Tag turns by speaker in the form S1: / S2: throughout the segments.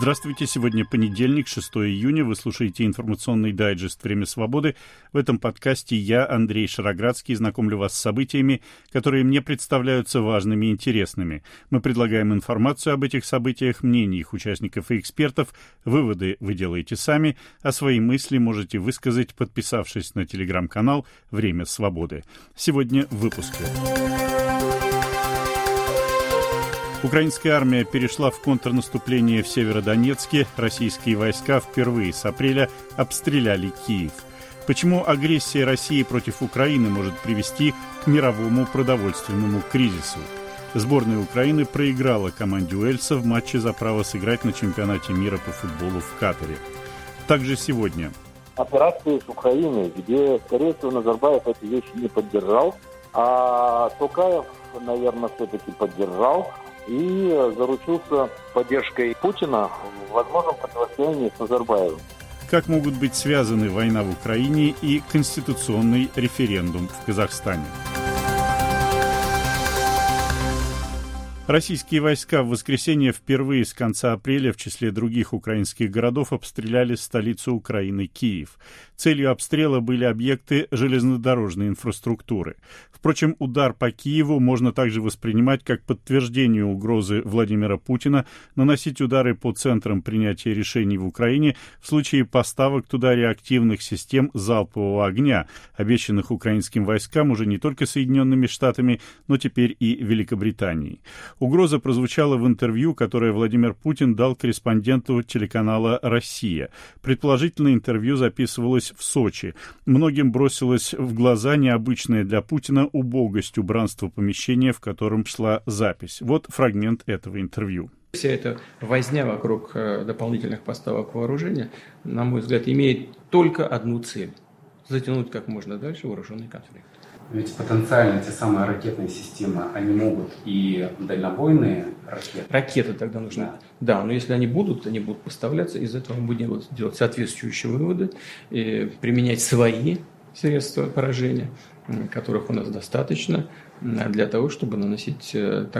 S1: Здравствуйте, сегодня понедельник, 6 июня, вы слушаете информационный дайджест «Время свободы». В этом подкасте я, Андрей Шароградский, знакомлю вас с событиями, которые мне представляются важными и интересными. Мы предлагаем информацию об этих событиях, мнения их участников и экспертов, выводы вы делаете сами, а свои мысли можете высказать, подписавшись на телеграм-канал «Время свободы». Сегодня в выпуске. Украинская армия перешла в контрнаступление в Северодонецке. Российские войска впервые с апреля обстреляли Киев. Почему агрессия России против Украины может привести к мировому продовольственному кризису? Сборная Украины проиграла команде Уэльса в матче за право сыграть на чемпионате мира по футболу в Катаре. Также сегодня.
S2: Операции с Украиной, где, скорее всего, Назарбаев эти вещи не поддержал, а Токаев, наверное, все-таки поддержал и заручился поддержкой Путина в возможном противостоянии с Назарбаевым.
S1: Как могут быть связаны война в Украине и конституционный референдум в Казахстане? Российские войска в воскресенье впервые с конца апреля в числе других украинских городов обстреляли столицу Украины Киев. Целью обстрела были объекты железнодорожной инфраструктуры. Впрочем, удар по Киеву можно также воспринимать как подтверждение угрозы Владимира Путина наносить удары по центрам принятия решений в Украине в случае поставок туда реактивных систем залпового огня, обещанных украинским войскам уже не только Соединенными Штатами, но теперь и Великобританией. Угроза прозвучала в интервью, которое Владимир Путин дал корреспонденту телеканала «Россия». Предположительно, интервью записывалось в Сочи. Многим бросилась в глаза необычная для Путина убогость убранства помещения, в котором шла запись. Вот фрагмент этого интервью.
S3: Вся эта возня вокруг дополнительных поставок вооружения, на мой взгляд, имеет только одну цель – затянуть как можно дальше вооруженный конфликт.
S4: Ведь потенциально те самые ракетные системы, они могут и дальнобойные ракеты.
S3: Ракеты тогда нужны. Да, но если они будут поставляться, из этого мы будем делать соответствующие выводы, применять свои средства поражения, которых у нас достаточно, для того, чтобы наносить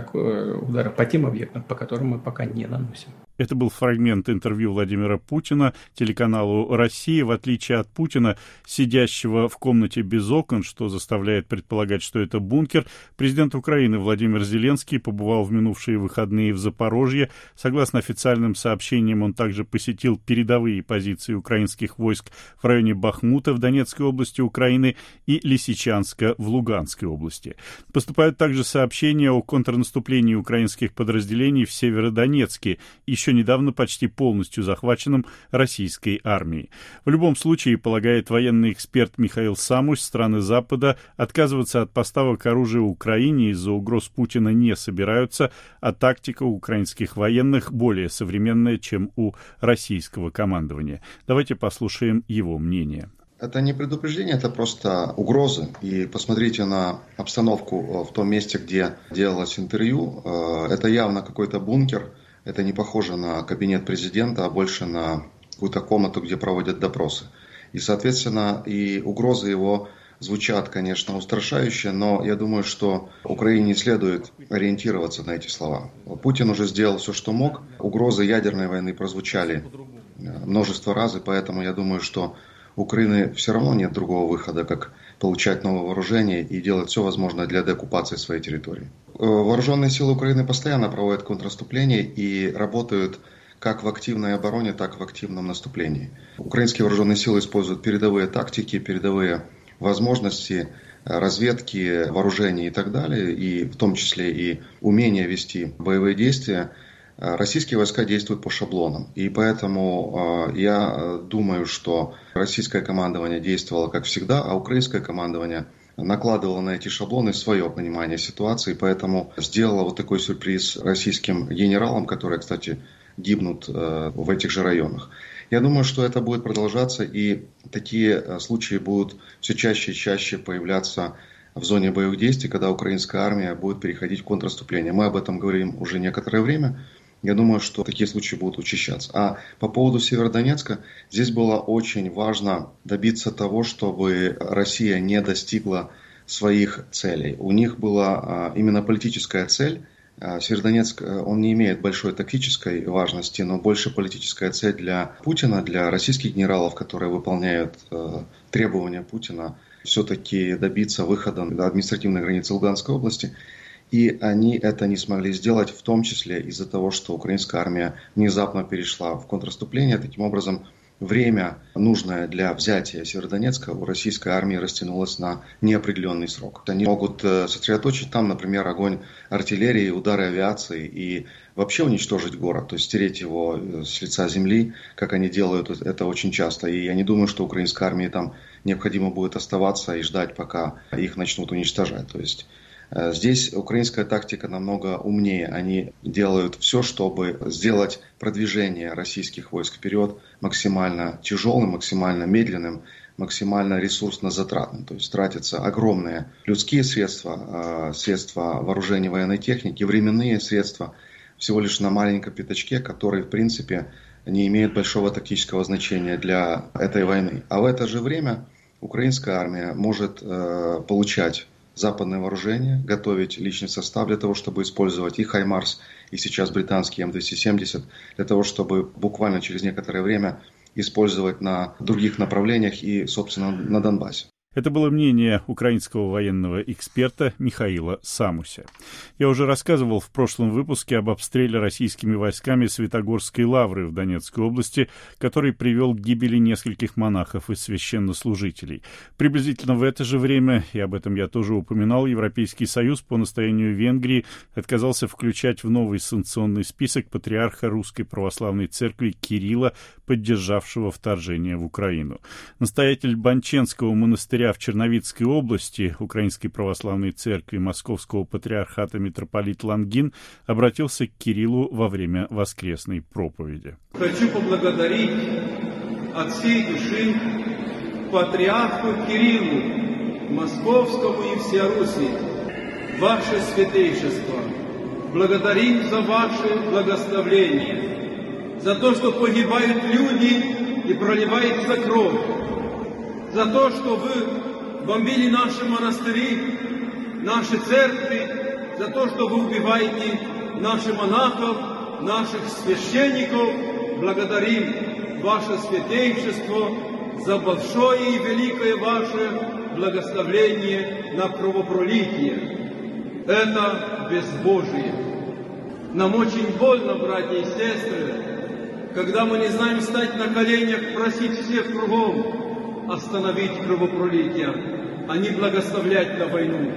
S3: удары по тем объектам, по которым мы пока не наносим.
S1: Это был фрагмент интервью Владимира Путина телеканалу «Россия». В отличие от Путина, сидящего в комнате без окон, что заставляет предполагать, что это бункер, президент Украины Владимир Зеленский побывал в минувшие выходные в Запорожье. Согласно официальным сообщениям, он также посетил передовые позиции украинских войск в районе Бахмута в Донецкой области Украины и Лисичанска в Луганской области. Поступают также сообщения о контрнаступлении украинских подразделений в Северодонецке, еще недавно почти полностью захваченным российской армией. В любом случае, полагает военный эксперт Михаил Самусь, страны Запада отказываться от поставок оружия Украине из-за угроз Путина не собираются, а тактика у украинских военных более современная, чем у российского командования. Давайте послушаем его мнение.
S5: Это не предупреждение, это просто угрозы. И посмотрите на обстановку в том месте, где делалось интервью. Это явно какой-то бункер. Это не похоже на кабинет президента, а больше на какую-то комнату, где проводят допросы. И, соответственно, и угрозы его звучат, конечно, устрашающе, но я думаю, что Украине следует ориентироваться на эти слова. Путин уже сделал все, что мог. Угрозы ядерной войны прозвучали множество раз, и поэтому я думаю, что у Украины все равно нет другого выхода, как получать новое вооружение и делать все возможное для деоккупации своей территории. Вооруженные силы Украины постоянно проводят контрнаступление и работают как в активной обороне, так и в активном наступлении. Украинские вооруженные силы используют передовые тактики, передовые возможности разведки, вооружений и так далее, и в том числе и умение вести боевые действия. Российские войска действуют по шаблонам, и поэтому я думаю, что российское командование действовало как всегда, а украинское командование накладывало на эти шаблоны свое понимание ситуации, поэтому сделало вот такой сюрприз российским генералам, которые, кстати, гибнут в этих же районах. Я думаю, что это будет продолжаться, и такие случаи будут все чаще и чаще появляться в зоне боевых действий, когда украинская армия будет переходить в контрнаступление. Мы об этом говорим уже некоторое время. Я думаю, что такие случаи будут учащаться. А по поводу Северодонецка, здесь было очень важно добиться того, чтобы Россия не достигла своих целей. У них была именно политическая цель Северодонецк, он не имеет большой тактической важности, но больше политическая цель для Путина, для российских генералов, которые выполняют требования Путина, все-таки добиться выхода на административной границы Луганской области. И они это не смогли сделать, в том числе из-за того, что украинская армия внезапно перешла в контрнаступление. Таким образом, время, нужное для взятия Северодонецка, у российской армии растянулось на неопределенный срок. Они могут сосредоточить там, например, огонь артиллерии, удары авиации и вообще уничтожить город, то есть стереть его с лица земли, как они делают это очень часто. И я не думаю, что украинской армии там необходимо будет оставаться и ждать, пока их начнут уничтожать. То есть здесь украинская тактика намного умнее. Они делают все, чтобы сделать продвижение российских войск вперед максимально тяжелым, максимально медленным, максимально ресурсно затратным. То есть тратятся огромные людские средства, средства вооружения военной техники, временные средства всего лишь на маленьком пятачке, который, в принципе, не имеет большого тактического значения для этой войны. А в это же время украинская армия может получать западное вооружение, готовить личный состав для того, чтобы использовать и «Хаймарс», и сейчас британский М270, для того, чтобы буквально через некоторое время использовать на других направлениях и, собственно, на Донбассе.
S1: Это было мнение украинского военного эксперта Михаила Самуся. Я уже рассказывал в прошлом выпуске об обстреле российскими войсками Святогорской лавры в Донецкой области, который привел к гибели нескольких монахов и священнослужителей. Приблизительно в это же время, и об этом я тоже упоминал, Европейский Союз по настоянию Венгрии отказался включать в новый санкционный список патриарха Русской Православной Церкви Кирилла, поддержавшего вторжение в Украину. Настоятель Банченского монастыря в Черновицкой области Украинской Православной Церкви Московского Патриархата митрополит Лонгин обратился к Кириллу во время воскресной проповеди.
S6: Хочу поблагодарить от всей души патриарху Кириллу Московскому и всей Руси, ваше святейшество. Благодарим за ваше благословение, за то, что погибают люди и проливается кровь, за то, что вы бомбили наши монастыри, наши церкви, за то, что вы убиваете наших монахов, наших священников. Благодарим ваше святейшество за большое и великое ваше благословение на кровопролитие. Это безбожие. Нам очень больно, братья и сестры, когда мы не знаем встать на коленях, просить всех кругом остановить кровопролитие, а не благословлять на войну.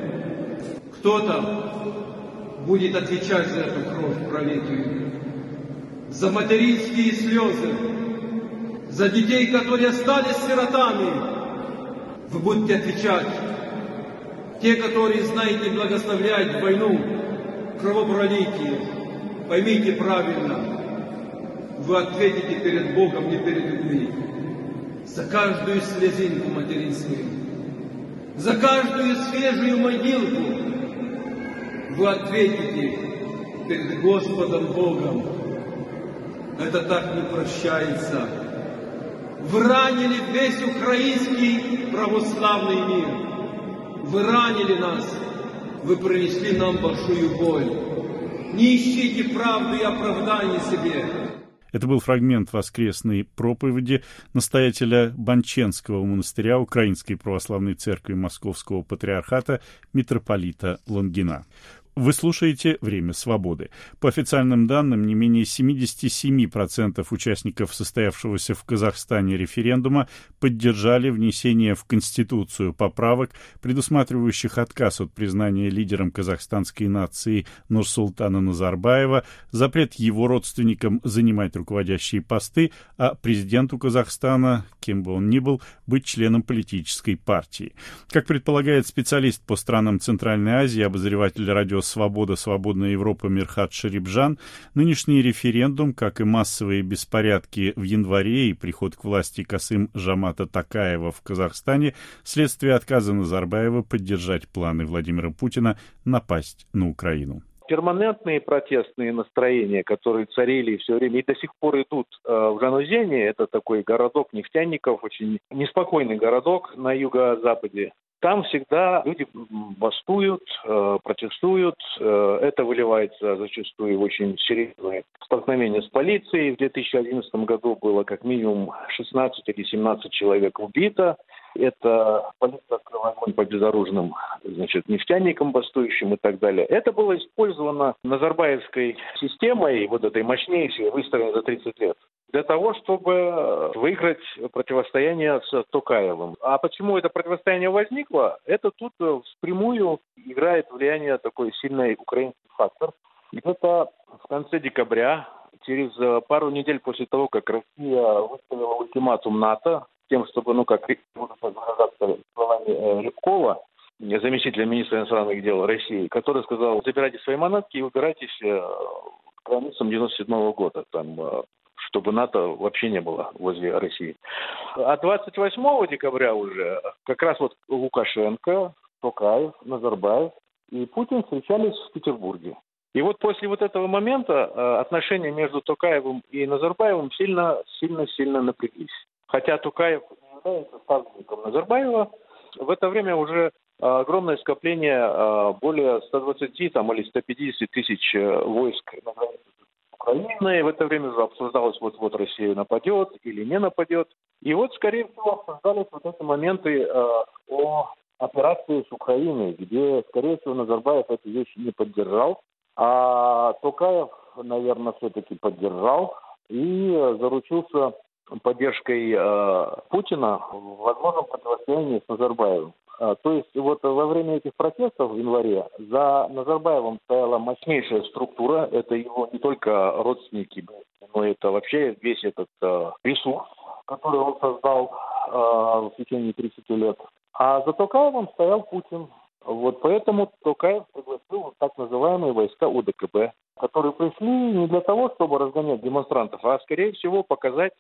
S6: Кто-то будет отвечать за эту кровь пролитую, за материнские слезы, за детей, которые остались сиротами. Вы будете отвечать. Те, которые знаете благословлять войну, кровопролитие, поймите правильно, вы ответите перед Богом, не перед людьми. За каждую слезинку материнскую, за каждую свежую могилку вы ответите перед Господом Богом. Это так не прощается. Вы ранили весь украинский православный мир. Вы ранили нас. Вы принесли нам большую боль. Не ищите правды и оправдания себе.
S1: Это был фрагмент воскресной проповеди настоятеля Банченского монастыря Украинской Православной Церкви Московского Патриархата митрополита Лонгина. Вы слушаете «Время свободы». По официальным данным, не менее 77% участников состоявшегося в Казахстане референдума поддержали внесение в Конституцию поправок, предусматривающих отказ от признания лидером казахстанской нации Нурсултана Назарбаева, запрет его родственникам занимать руководящие посты, а президенту Казахстана, кем бы он ни был, быть членом политической партии. Как предполагает специалист по странам Центральной Азии, обозреватель радио «Свобода. Свободная Европа» Мирхат Шарибжан, нынешний референдум, как и массовые беспорядки в январе и приход к власти Касым-Жомарта Токаева в Казахстане, следствие отказа Назарбаева поддержать планы Владимира Путина напасть на Украину.
S2: Перманентные протестные настроения, которые царили все время и до сих пор идут в Жанузене, это такой городок нефтяников, очень неспокойный городок на юго-западе Там всегда люди бастуют, протестуют. Это выливается зачастую в очень серьезные столкновения с полицией. В 2011 году было как минимум 16 или 17 человек убито. Это полиция открыла огонь по безоружным, нефтяникам бастующим и так далее. Это было использовано назарбаевской системой, вот этой мощнейшей, выстроенной за 30 лет, для того, чтобы выиграть противостояние с Токаевым. А почему это противостояние возникло? Это тут впрямую играет влияние такой сильный украинский фактор. Где-то в конце декабря, через пару недель после того, как Россия выставила ультиматум НАТО, тем, чтобы, буду выражаться словами Рябкова, заместителя министра иностранных дел России, который сказал: забирайте свои манатки и убирайтесь к границам 97 года, чтобы НАТО вообще не было возле России. А 28 декабря уже как раз вот Лукашенко, Токаев, Назарбаев и Путин встречались в Петербурге. И вот после вот этого момента отношения между Токаевым и Назарбаевым сильно напряглись. Хотя Токаев не является ставленником Назарбаева, в это время уже огромное скопление более 120 или 150 тысяч войск на границе Украины. В это время уже обсуждалось, вот Россия нападет или не нападет. И вот, скорее всего, обсуждались вот эти моменты о операции с Украиной, где, скорее всего, Назарбаев эти вещи не поддержал, а Токаев, наверное, все-таки поддержал и заручился поддержкой Путина в возможном противостоянии с Назарбаевым. То есть вот во время этих протестов в январе за Назарбаевым стояла мощнейшая структура. Это его не только родственники, но это вообще весь этот ресурс, который он создал в течение 30 лет. А за Токаевым стоял Путин. Вот поэтому Токаев пригласил так называемые войска УДКБ, которые пришли не для того, чтобы разгонять демонстрантов, а, скорее всего, показать,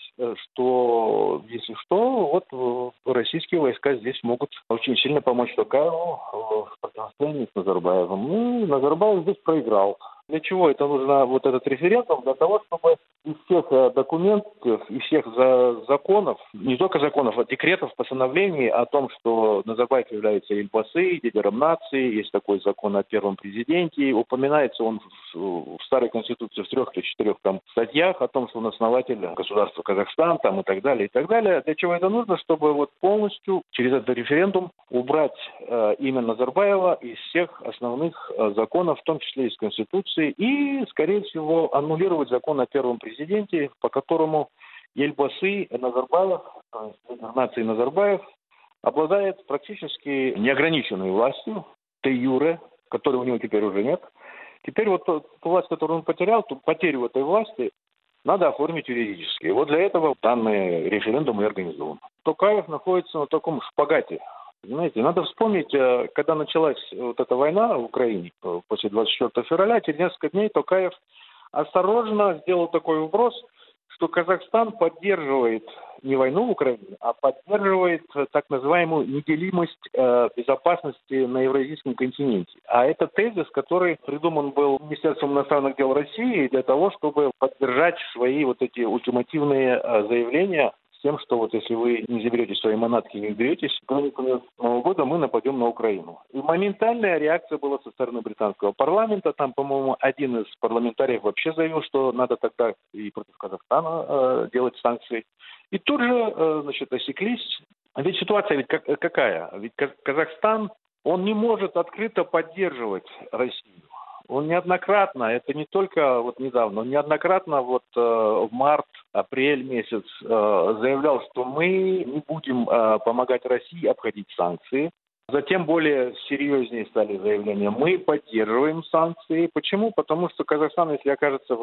S2: что, если что, вот российские войска здесь могут очень сильно помочь Токаеву в противостоянии с Назарбаевым. И Назарбаев здесь проиграл. Для чего это нужно, вот этот референдум? Для того, чтобы из всех документов, из всех законов, не только законов, а декретов, постановлений о том, что Назарбаев является Эльбасы, лидером нации, есть такой закон о первом президенте, упоминается он в старой конституции в 3 или 4 статьях о том, что он основатель государства Казахстан и так далее, и так далее. Для чего это нужно? Чтобы вот полностью через этот референдум убрать имя Назарбаева из всех основных законов, в том числе из Конституции, и, скорее всего, аннулировать закон о первом президенте, по которому Эльбасы Назарбаев, лидер нации Назарбаев, обладает практически неограниченной властью, де-юре, которой у него теперь уже нет. Теперь вот ту власть, которую он потерял, ту потерю этой власти надо оформить юридически. И вот для этого данный референдум и организован. Токаев находится на таком шпагате. Знаете, надо вспомнить, когда началась вот эта война в Украине после 24 февраля, через несколько дней Токаев осторожно сделал такой вброс, что Казахстан поддерживает не войну в Украине, а поддерживает так называемую неделимость безопасности на Евразийском континенте. А это тезис, который придуман был Министерством иностранных дел России для того, чтобы поддержать свои вот эти ультимативные заявления с тем, что вот если вы не заберете свои манатки, не уберетесь, к Нового года мы нападем на Украину. И моментальная реакция была со стороны британского парламента. Там, по-моему, один из парламентариев вообще заявил, что надо тогда и против Казахстана делать санкции. И тут же, осеклись. Ведь ситуация какая? Ведь Казахстан, он не может открыто поддерживать Россию. Он неоднократно, это не только вот недавно, он неоднократно в март-апрель месяц заявлял, что мы не будем помогать России обходить санкции. Затем более серьезнее стали заявления: мы поддерживаем санкции. Почему? Потому что Казахстан, если окажется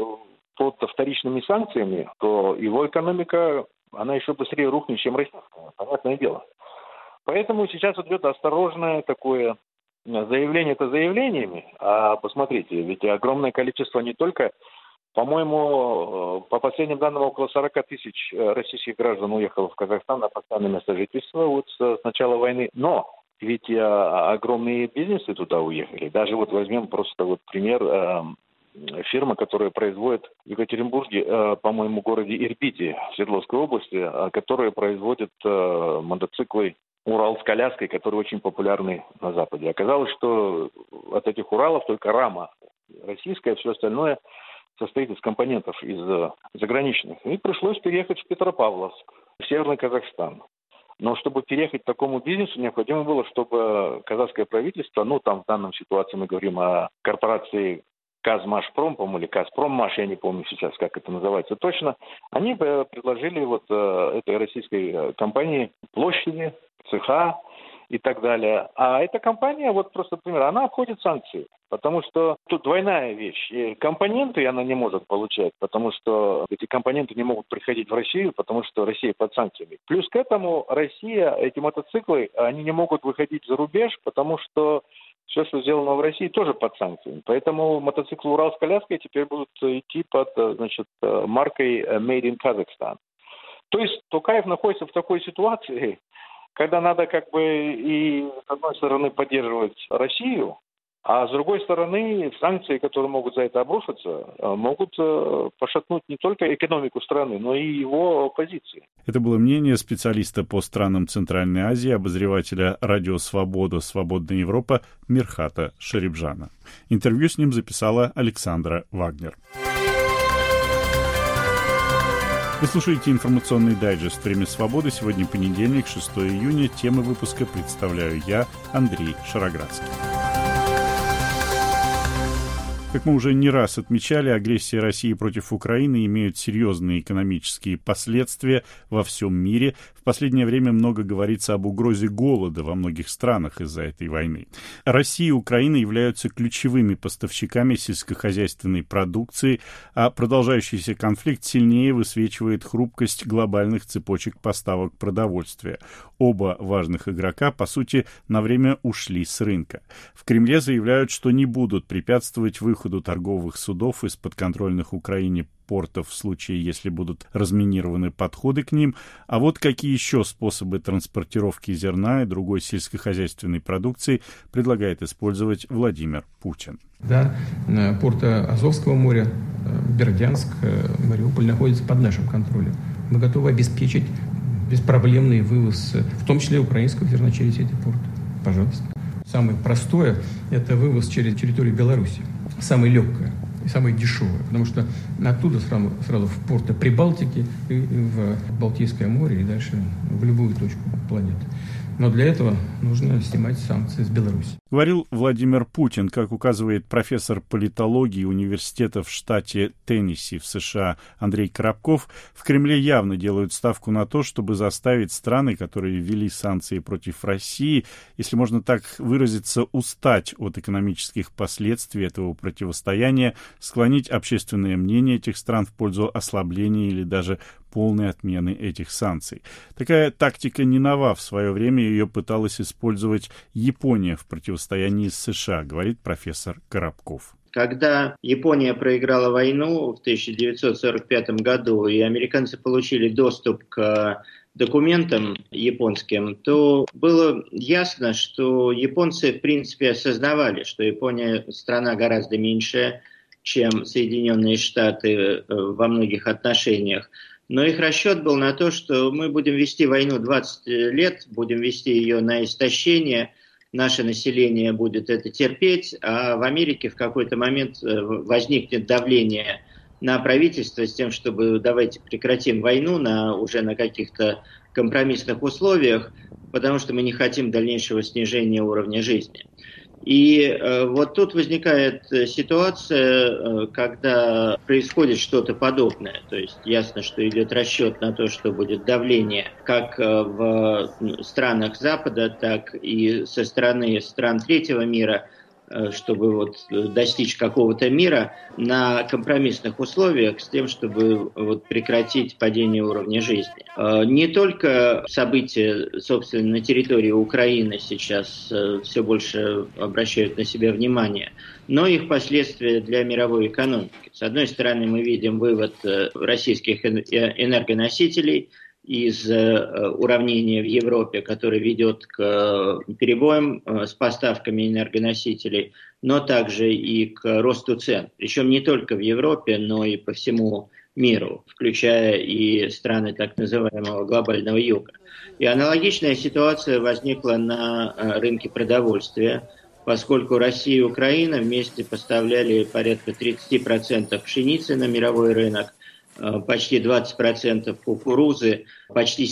S2: под вторичными санкциями, то его экономика, она еще быстрее рухнет, чем российская. Понятное дело. Поэтому сейчас идет осторожное такое заявление это заявлениями, а посмотрите, ведь огромное количество не только, по-моему, по последним данным, около 40 тысяч российских граждан уехало в Казахстан на постоянное место жительства с начала войны, но ведь огромные бизнесы туда уехали. Даже возьмем просто пример фирмы, которая производит в Екатеринбурге, по-моему, в городе Ирбите, в Свердловской области, которая производит мотоциклы Урал с коляской, которые очень популярны на Западе. Оказалось, что от этих Уралов только рама российская, все остальное состоит из компонентов из заграничных. И пришлось переехать в Петропавловск, в Северный Казахстан. Но чтобы переехать к такому бизнесу, необходимо было, чтобы казахское правительство, там в данном ситуации мы говорим о корпорации Казмашпром, по-моему, или Казпроммаш, я не помню сейчас, как это называется точно, они предложили этой российской компании площади, цеха и так далее. А эта компания, просто пример, она обходит санкции, потому что тут двойная вещь. И компоненты она не может получать, потому что эти компоненты не могут приходить в Россию, потому что Россия под санкциями. Плюс к этому Россия, эти мотоциклы, они не могут выходить за рубеж, потому что все, что сделано в России, тоже под санкциями. Поэтому мотоциклы «Урал» с коляской теперь будут идти под, маркой «Made in Kazakhstan». То есть Токаев находится в такой ситуации, когда надо и с одной стороны поддерживать Россию, а с другой стороны санкции, которые могут за это обрушиться, могут пошатнуть не только экономику страны, но и его позиции.
S1: Это было мнение специалиста по странам Центральной Азии, обозревателя «Радио Свобода. Свободная Европа» Мирхата Шарибжана. Интервью с ним записала Александра Вагнер. Вы слушаете информационный дайджест «Время свободы». Сегодня понедельник, 6 июня. Темы выпуска представляю я, Андрей Шароградский. Как мы уже не раз отмечали, агрессия России против Украины имеет серьезные экономические последствия во всем мире. В последнее время много говорится об угрозе голода во многих странах из-за этой войны. Россия и Украина являются ключевыми поставщиками сельскохозяйственной продукции, а продолжающийся конфликт сильнее высвечивает хрупкость глобальных цепочек поставок продовольствия. Оба важных игрока, по сути, на время ушли с рынка. В Кремле заявляют, что не будут препятствовать выходу торговых судов из подконтрольных Украине портов в случае, если будут разминированы подходы к ним. А вот какие еще способы транспортировки зерна и другой сельскохозяйственной продукции предлагает использовать Владимир Путин.
S3: Да, порты Азовского моря, Бердянск, Мариуполь находятся под нашим контролем. Мы готовы обеспечить беспроблемный вывоз, в том числе украинского зерна через эти порты. Пожалуйста. Самое простое – это вывоз через территорию Беларуси. Самое легкое и самое дешевое, потому что оттуда сразу в порты Прибалтики, и в Балтийское море и дальше в любую точку планеты. Но для этого нужно снимать санкции с Беларуси.
S1: Говорил Владимир Путин, как указывает профессор политологии университета в штате Теннесси в США Андрей Коробков. В Кремле явно делают ставку на то, чтобы заставить страны, которые ввели санкции против России, если можно так выразиться, устать от экономических последствий этого противостояния, склонить общественное мнение этих стран в пользу ослабления или даже полной отмены этих санкций. Такая тактика не нова. В свое время ее пыталась использовать Япония в противостоянии с США, говорит профессор Коробков.
S7: Когда Япония проиграла войну в 1945 году, и американцы получили доступ к документам японским, то было ясно, что японцы, в принципе, осознавали, что Япония страна гораздо меньшая, чем Соединенные Штаты во многих отношениях. Но их расчет был на то, что мы будем вести войну 20 лет, будем вести ее на истощение, наше население будет это терпеть, а в Америке в какой-то момент возникнет давление на правительство с тем, чтобы давайте прекратим войну уже на каких-то компромиссных условиях, потому что мы не хотим дальнейшего снижения уровня жизни. И вот тут возникает ситуация, когда происходит что-то подобное. То есть ясно, что идет расчет на то, что будет давление как в странах Запада, так и со стороны стран третьего мира, чтобы достичь какого-то мира на компромиссных условиях с тем, чтобы прекратить падение уровня жизни. Не только события, собственно, на территории Украины сейчас все больше обращают на себя внимание, но их последствия для мировой экономики. С одной стороны, мы видим вывод российских энергоносителей из уравнения в Европе, который ведет к перебоям с поставками энергоносителей, но также и к росту цен. Причем не только в Европе, но и по всему миру, включая и страны так называемого глобального юга. И аналогичная ситуация возникла на рынке продовольствия, поскольку Россия и Украина вместе поставляли порядка 30% пшеницы на мировой рынок, почти 20% кукурузы, почти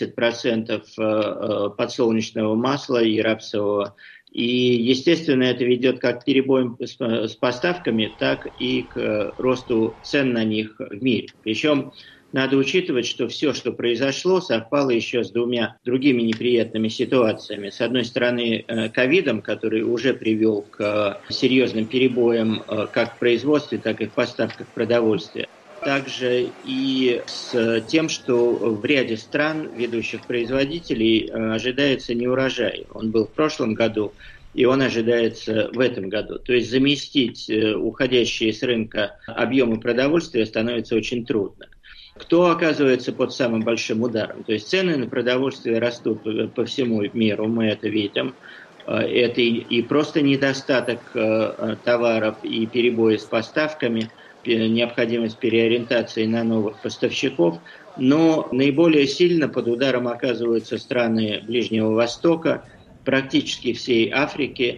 S7: 70% подсолнечного масла и рапсового. И, естественно, это ведет как к перебоям с поставками, так и к росту цен на них в мире. Причем надо учитывать, что все, что произошло, совпало еще с двумя другими неприятными ситуациями. С одной стороны, ковидом, который уже привел к серьезным перебоям как в производстве, так и в поставках продовольствия. Также и с тем, что в ряде стран, ведущих производителей, ожидается неурожай. Он был в прошлом году, и он ожидается в этом году. То есть заместить уходящие с рынка объемы продовольствия становится очень трудно. Кто оказывается под самым большим ударом? То есть цены на продовольствие растут по всему миру, мы это видим. Это и просто недостаток товаров, и перебои с поставками, необходимость переориентации на новых поставщиков. Но наиболее сильно под ударом оказываются страны Ближнего Востока, практически всей Африки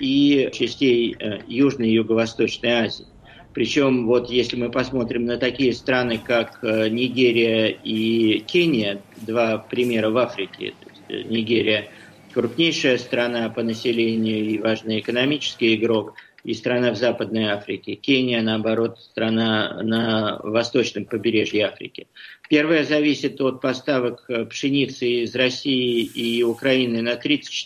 S7: и частей Южной и Юго-Восточной Азии. Причем, вот если мы посмотрим на такие страны, как Нигерия и Кения, два примера в Африке. То есть Нигерия – крупнейшая страна по населению и важный экономический игрок, и страна в Западной Африке. Кения, наоборот, страна на восточном побережье Африки. Первая зависит от поставок пшеницы из России и Украины на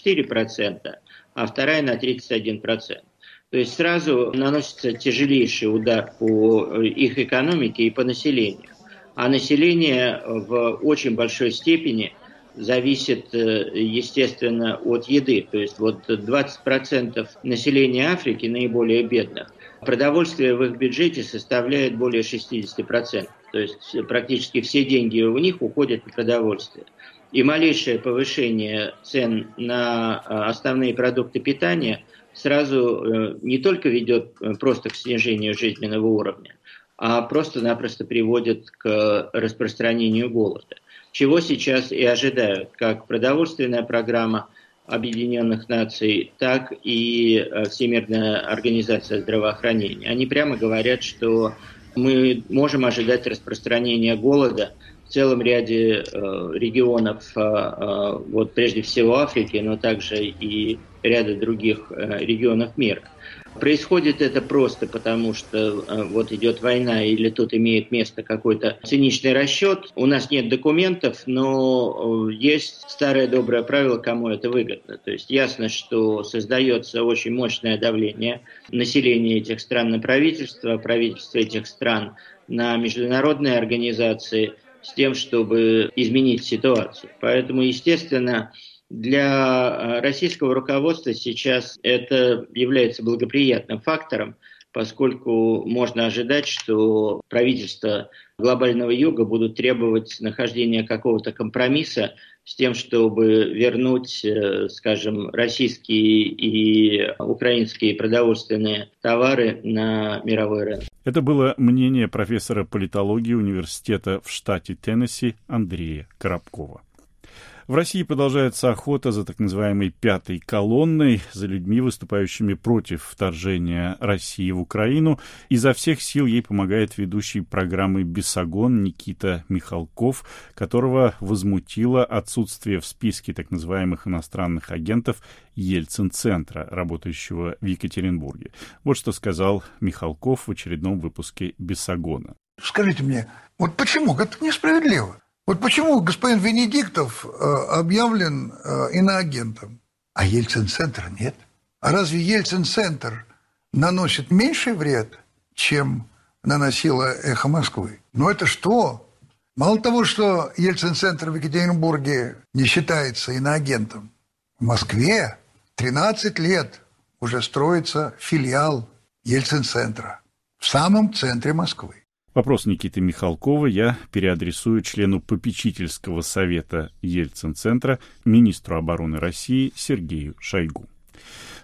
S7: 34%, а вторая на 31%. То есть сразу наносится тяжелейший удар по их экономике и по населению. А население в очень большой степени зависит, естественно, от еды. То есть вот 20% населения Африки, наиболее бедных, продовольствие в их бюджете составляет более 60%. То есть практически все деньги у них уходят на продовольствие. И малейшее повышение цен на основные продукты питания сразу не только ведет просто к снижению жизненного уровня, а просто-напросто приводит к распространению голода. Чего сейчас и ожидают как продовольственная программа Объединенных Наций, так и Всемирная организация здравоохранения. Они прямо говорят, что мы можем ожидать распространения голода в целом ряде регионов, вот прежде всего Африки, но также и ряда других регионов мира. Происходит это просто потому, что вот идет война или тут имеет место какой-то циничный расчет. У нас нет документов, но есть старое доброе правило, кому это выгодно. То есть ясно, что создается очень мощное давление населения этих стран на правительство, правительства этих стран на международные организации с тем, чтобы изменить ситуацию. Поэтому, естественно, для российского руководства сейчас это является благоприятным фактором, поскольку можно ожидать, что правительства глобального юга будут требовать нахождения какого-то компромисса с тем, чтобы вернуть, скажем, российские и украинские продовольственные товары на мировой рынок.
S1: Это было мнение профессора политологии университета в штате Теннесси Андрея Коробкова. В России продолжается охота за так называемой «пятой колонной», за людьми, выступающими против вторжения России в Украину. Изо всех сил ей помогает ведущий программы «Бесогон» Никита Михалков, которого возмутило отсутствие в списке так называемых иностранных агентов Ельцин-центра, работающего в Екатеринбурге. Вот что сказал Михалков в очередном выпуске «Бесогона».
S8: Скажите мне, вот почему? Это несправедливо. Вот почему господин Венедиктов объявлен иноагентом, а Ельцин-центра нет? А разве Ельцин-центр наносит меньший вред, чем наносило «Эхо Москвы»? Ну это что? Мало того, что Ельцин-центр в Екатеринбурге не считается иноагентом, в Москве 13 лет уже строится филиал Ельцин-центра в самом центре Москвы.
S1: Вопрос Никиты Михалкова я переадресую члену попечительского совета Ельцин-центра, министру обороны России Сергею Шойгу.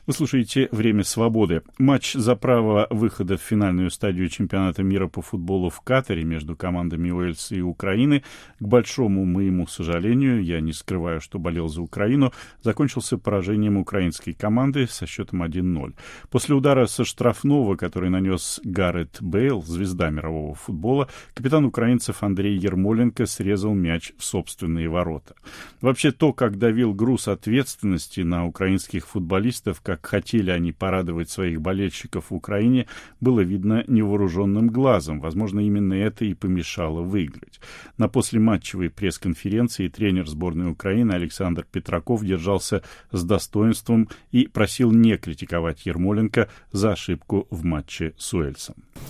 S1: Вы слушаете «Время свободы». Матч за право выхода в финальную стадию чемпионата мира по футболу в Катаре между командами Уэльса и Украины, к большому моему сожалению, я не скрываю, что болел за Украину, закончился поражением украинской команды со счетом 1-0. После удара со штрафного, который нанес Гаррет Бейл, звезда мирового футбола, капитан украинцев Андрей Ермоленко срезал мяч в собственные ворота. Вообще то, как давил груз ответственности на украинских футболистов, как хотели они порадовать своих болельщиков в Украине, было видно невооруженным глазом. Возможно, именно это и помешало выиграть. На послематчевой пресс-конференции тренер сборной Украины Александр Петраков держался с достоинством и просил не критиковать Ермоленко за ошибку в матче с Уэльсом.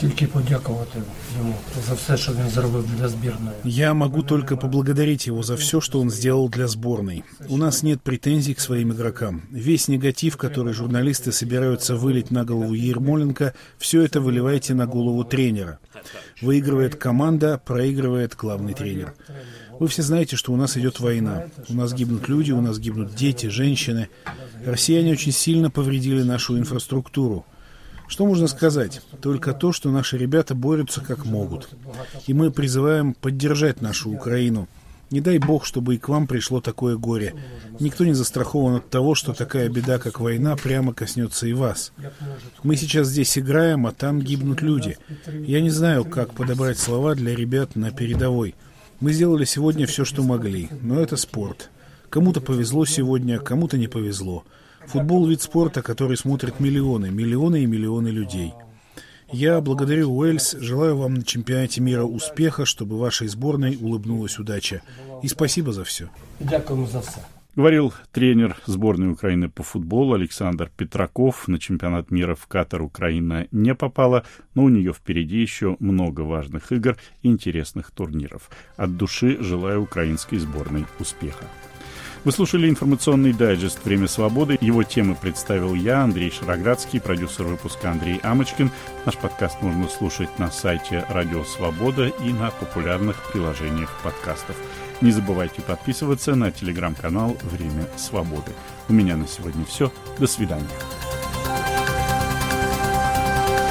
S9: Я могу только поблагодарить его за все, что он сделал для сборной. У нас нет претензий к своим игрокам. Весь негатив, который журналисты собираются вылить на голову Ермоленко, все это выливайте на голову тренера. Выигрывает команда, проигрывает главный тренер. Вы все знаете, что у нас идет война. У нас гибнут люди, у нас гибнут дети, женщины. Россияне очень сильно повредили нашу инфраструктуру. Что можно сказать? Только то, что наши ребята борются как могут. И мы призываем поддержать нашу Украину. Не дай бог, чтобы и к вам пришло такое горе. Никто не застрахован от того, что такая беда, как война, прямо коснется и вас. Мы сейчас здесь играем, а там гибнут люди. Я не знаю, как подобрать слова для ребят на передовой. Мы сделали сегодня все, что могли, но это спорт. Кому-то повезло сегодня, кому-то не повезло. Футбол — вид спорта, который смотрят миллионы и миллионы людей. Я благодарю Уэльс, желаю вам на чемпионате мира успеха, чтобы вашей сборной улыбнулась удача. И спасибо за все.
S1: Говорил тренер сборной Украины по футболу Александр Петраков. На чемпионат мира в Катар Украина не попала, но у нее впереди еще много важных игр и интересных турниров. От души желаю украинской сборной успеха. Вы слушали информационный дайджест «Время свободы». Его темы представил я, Андрей Шароградский, продюсер выпуска Андрей Амочкин. Наш подкаст можно слушать на сайте Радио Свобода и на популярных приложениях подкастов. Не забывайте подписываться на телеграм-канал «Время свободы». У меня на сегодня все. До свидания.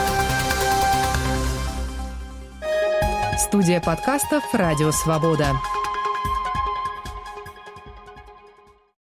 S10: Студия подкастов «Радио Свобода».